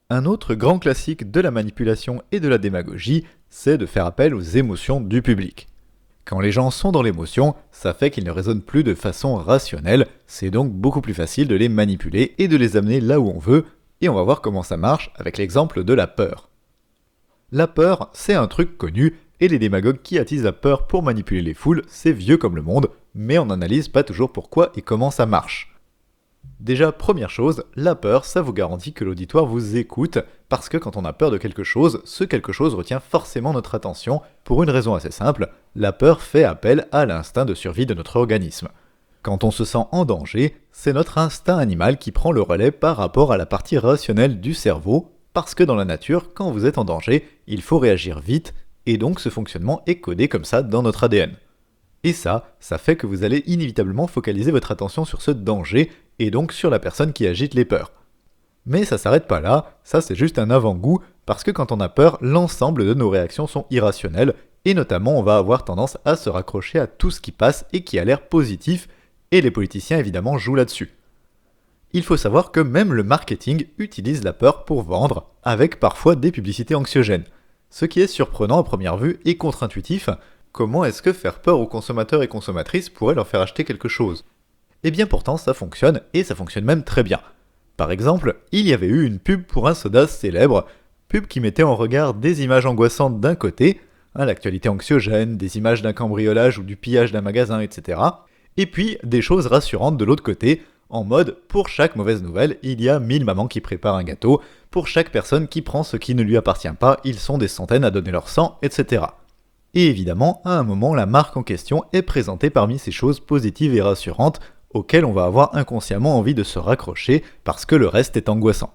Un autre grand classique de la manipulation et de la démagogie, c'est de faire appel aux émotions du public. Quand les gens sont dans l'émotion, ça fait qu'ils ne raisonnent plus de façon rationnelle, c'est donc beaucoup plus facile de les manipuler et de les amener là où on veut, et on va voir comment ça marche avec l'exemple de la peur. La peur, c'est un truc connu, et les démagogues qui attisent la peur pour manipuler les foules, c'est vieux comme le monde, mais on n'analyse pas toujours pourquoi et comment ça marche. Déjà, première chose, la peur, ça vous garantit que l'auditoire vous écoute, parce que quand on a peur de quelque chose, ce quelque chose retient forcément notre attention, pour une raison assez simple, la peur fait appel à l'instinct de survie de notre organisme. Quand on se sent en danger, c'est notre instinct animal qui prend le relais par rapport à la partie rationnelle du cerveau, parce que dans la nature, quand vous êtes en danger, il faut réagir vite, et donc ce fonctionnement est codé comme ça dans notre ADN. Et ça fait que vous allez inévitablement focaliser votre attention sur ce danger, et donc sur la personne qui agite les peurs. Mais ça s'arrête pas là, ça c'est juste un avant-goût, parce que quand on a peur, l'ensemble de nos réactions sont irrationnelles, et notamment on va avoir tendance à se raccrocher à tout ce qui passe et qui a l'air positif, et les politiciens évidemment jouent là-dessus. Il faut savoir que même le marketing utilise la peur pour vendre, avec parfois des publicités anxiogènes. Ce qui est surprenant à première vue et contre-intuitif, comment est-ce que faire peur aux consommateurs et consommatrices pourrait leur faire acheter quelque chose ? Et bien pourtant ça fonctionne, et ça fonctionne même très bien. Par exemple, il y avait eu une pub pour un soda célèbre, pub qui mettait en regard des images angoissantes d'un côté, l'actualité anxiogène, des images d'un cambriolage ou du pillage d'un magasin, etc. Et puis des choses rassurantes de l'autre côté, en mode pour chaque mauvaise nouvelle, il y a 1000 mamans qui préparent un gâteau, pour chaque personne qui prend ce qui ne lui appartient pas, ils sont des centaines à donner leur sang, etc. Et évidemment, à un moment, la marque en question est présentée parmi ces choses positives et rassurantes auxquelles on va avoir inconsciemment envie de se raccrocher parce que le reste est angoissant.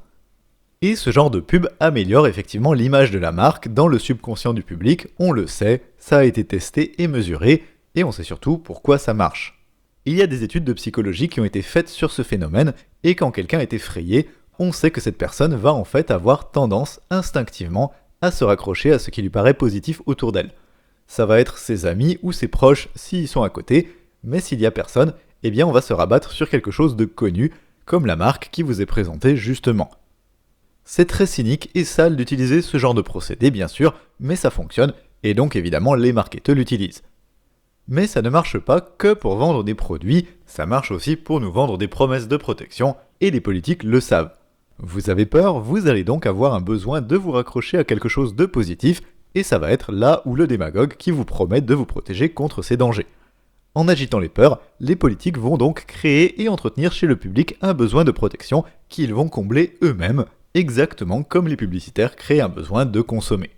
Et ce genre de pub améliore effectivement l'image de la marque dans le subconscient du public, on le sait, ça a été testé et mesuré, et on sait surtout pourquoi ça marche. Il y a des études de psychologie qui ont été faites sur ce phénomène, et quand quelqu'un est effrayé, on sait que cette personne va en fait avoir tendance instinctivement à se raccrocher à ce qui lui paraît positif autour d'elle. Ça va être ses amis ou ses proches s'ils sont à côté, mais s'il y a personne, eh bien on va se rabattre sur quelque chose de connu, comme la marque qui vous est présentée justement. C'est très cynique et sale d'utiliser ce genre de procédé bien sûr, mais ça fonctionne, et donc évidemment les marketeurs l'utilisent. Mais ça ne marche pas que pour vendre des produits, ça marche aussi pour nous vendre des promesses de protection, et les politiques le savent. Vous avez peur, vous allez donc avoir un besoin de vous raccrocher à quelque chose de positif, et ça va être là où le démagogue qui vous promet de vous protéger contre ces dangers. En agitant les peurs, les politiques vont donc créer et entretenir chez le public un besoin de protection qu'ils vont combler eux-mêmes, exactement comme les publicitaires créent un besoin de consommer.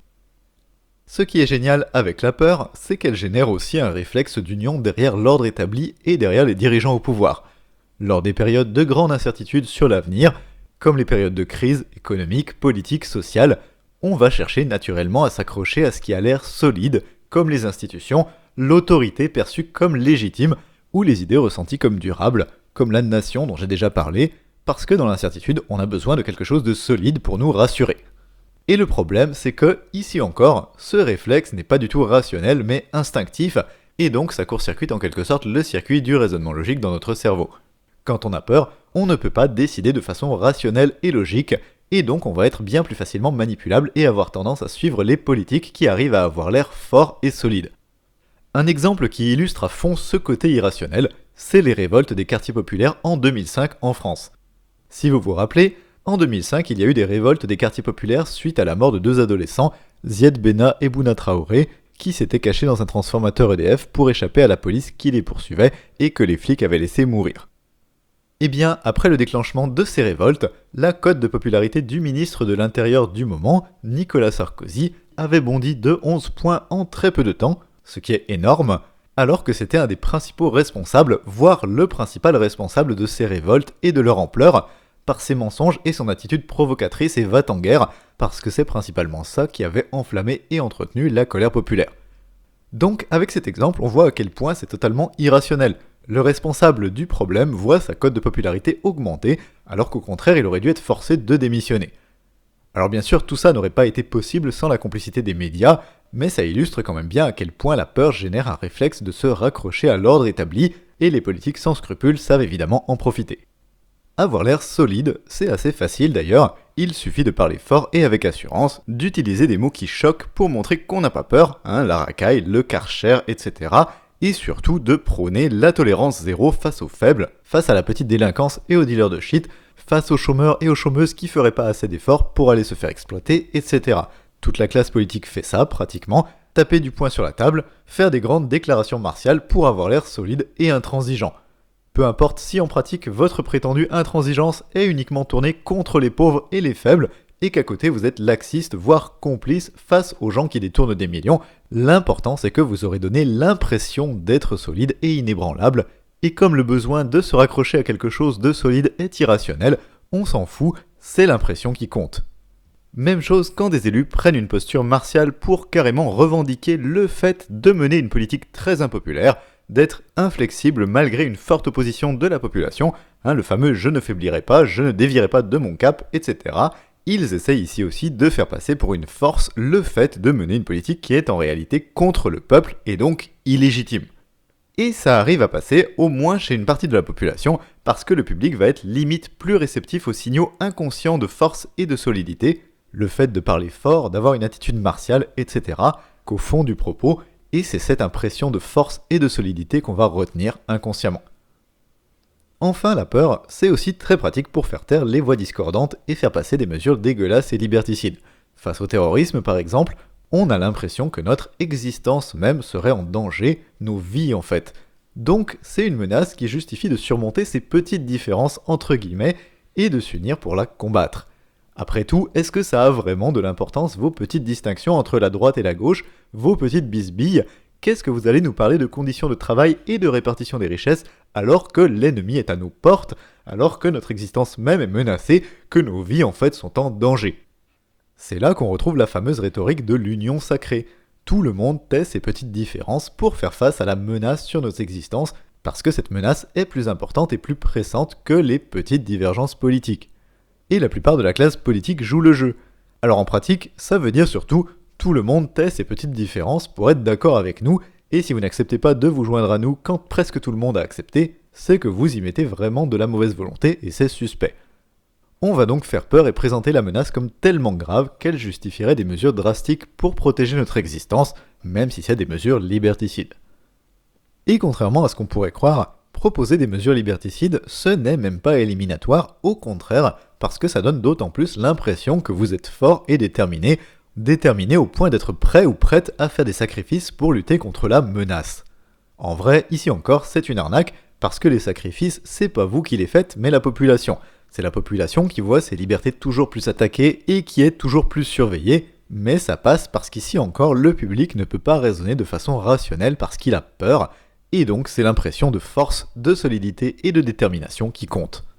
Ce qui est génial avec la peur, c'est qu'elle génère aussi un réflexe d'union derrière l'ordre établi et derrière les dirigeants au pouvoir. Lors des périodes de grande incertitude sur l'avenir, comme les périodes de crise économique, politique, sociale, on va chercher naturellement à s'accrocher à ce qui a l'air solide, comme les institutions, l'autorité perçue comme légitime, ou les idées ressenties comme durables, comme la nation dont j'ai déjà parlé, parce que dans l'incertitude, on a besoin de quelque chose de solide pour nous rassurer. Et le problème, c'est que, ici encore, ce réflexe n'est pas du tout rationnel, mais instinctif, et donc ça court-circuite en quelque sorte le circuit du raisonnement logique dans notre cerveau. Quand on a peur, on ne peut pas décider de façon rationnelle et logique, et donc on va être bien plus facilement manipulable et avoir tendance à suivre les politiques qui arrivent à avoir l'air forts et solides. Un exemple qui illustre à fond ce côté irrationnel, c'est les révoltes des quartiers populaires en 2005 en France. Si vous vous rappelez, en 2005, il y a eu des révoltes des quartiers populaires suite à la mort de deux adolescents, Ziad Benna et Bouna Traoré, qui s'étaient cachés dans un transformateur EDF pour échapper à la police qui les poursuivait et que les flics avaient laissé mourir. Eh bien, après le déclenchement de ces révoltes, la cote de popularité du ministre de l'Intérieur du moment, Nicolas Sarkozy, avait bondi de 11 points en très peu de temps, ce qui est énorme, alors que c'était un des principaux responsables, voire le principal responsable de ces révoltes et de leur ampleur, par ses mensonges et son attitude provocatrice et va-t-en-guerre, parce que c'est principalement ça qui avait enflammé et entretenu la colère populaire. Donc, avec cet exemple, on voit à quel point c'est totalement irrationnel. Le responsable du problème voit sa cote de popularité augmenter, alors qu'au contraire, il aurait dû être forcé de démissionner. Alors bien sûr, tout ça n'aurait pas été possible sans la complicité des médias, mais ça illustre quand même bien à quel point la peur génère un réflexe de se raccrocher à l'ordre établi, et les politiques sans scrupules savent évidemment en profiter. Avoir l'air solide, c'est assez facile d'ailleurs, il suffit de parler fort et avec assurance, d'utiliser des mots qui choquent pour montrer qu'on n'a pas peur, la racaille, le karcher, etc. Et surtout de prôner la tolérance zéro face aux faibles, face à la petite délinquance et aux dealers de shit, face aux chômeurs et aux chômeuses qui feraient pas assez d'efforts pour aller se faire exploiter, etc. Toute la classe politique fait ça, pratiquement, taper du poing sur la table, faire des grandes déclarations martiales pour avoir l'air solide et intransigeant. Peu importe si en pratique votre prétendue intransigeance est uniquement tournée contre les pauvres et les faibles, et qu'à côté vous êtes laxiste, voire complice face aux gens qui détournent des millions, l'important c'est que vous aurez donné l'impression d'être solide et inébranlable, et comme le besoin de se raccrocher à quelque chose de solide est irrationnel, on s'en fout, c'est l'impression qui compte. Même chose quand des élus prennent une posture martiale pour carrément revendiquer le fait de mener une politique très impopulaire, d'être inflexible malgré une forte opposition de la population, le fameux « je ne faiblirai pas, je ne dévierai pas de mon cap », etc. Ils essayent ici aussi de faire passer pour une force le fait de mener une politique qui est en réalité contre le peuple et donc illégitime. Et ça arrive à passer au moins chez une partie de la population parce que le public va être limite plus réceptif aux signaux inconscients de force et de solidité, le fait de parler fort, d'avoir une attitude martiale, etc., qu'au fond du propos, et c'est cette impression de force et de solidité qu'on va retenir inconsciemment. Enfin, la peur, c'est aussi très pratique pour faire taire les voix discordantes et faire passer des mesures dégueulasses et liberticides. Face au terrorisme, par exemple, on a l'impression que notre existence même serait en danger, nos vies en fait. Donc, c'est une menace qui justifie de surmonter ces petites différences entre guillemets et de s'unir pour la combattre. Après tout, est-ce que ça a vraiment de l'importance, vos petites distinctions entre la droite et la gauche, vos petites bisbilles? Qu'est-ce que vous allez nous parler de conditions de travail et de répartition des richesses alors que l'ennemi est à nos portes, alors que notre existence même est menacée, que nos vies en fait sont en danger? C'est là qu'on retrouve la fameuse rhétorique de l'union sacrée. Tout le monde tait ces petites différences pour faire face à la menace sur nos existences, parce que cette menace est plus importante et plus pressante que les petites divergences politiques. Et la plupart de la classe politique joue le jeu. Alors en pratique, ça veut dire surtout tout le monde tait ces petites différences pour être d'accord avec nous, et si vous n'acceptez pas de vous joindre à nous quand presque tout le monde a accepté, c'est que vous y mettez vraiment de la mauvaise volonté et c'est suspect. On va donc faire peur et présenter la menace comme tellement grave qu'elle justifierait des mesures drastiques pour protéger notre existence, même si c'est des mesures liberticides. Et contrairement à ce qu'on pourrait croire, proposer des mesures liberticides, ce n'est même pas éliminatoire, au contraire, parce que ça donne d'autant plus l'impression que vous êtes fort et déterminé au point d'être prêt ou prête à faire des sacrifices pour lutter contre la menace. En vrai, ici encore, c'est une arnaque, parce que les sacrifices, c'est pas vous qui les faites, mais la population. C'est la population qui voit ses libertés toujours plus attaquées et qui est toujours plus surveillée, mais ça passe parce qu'ici encore, le public ne peut pas raisonner de façon rationnelle parce qu'il a peur, et donc c'est l'impression de force, de solidité et de détermination qui compte.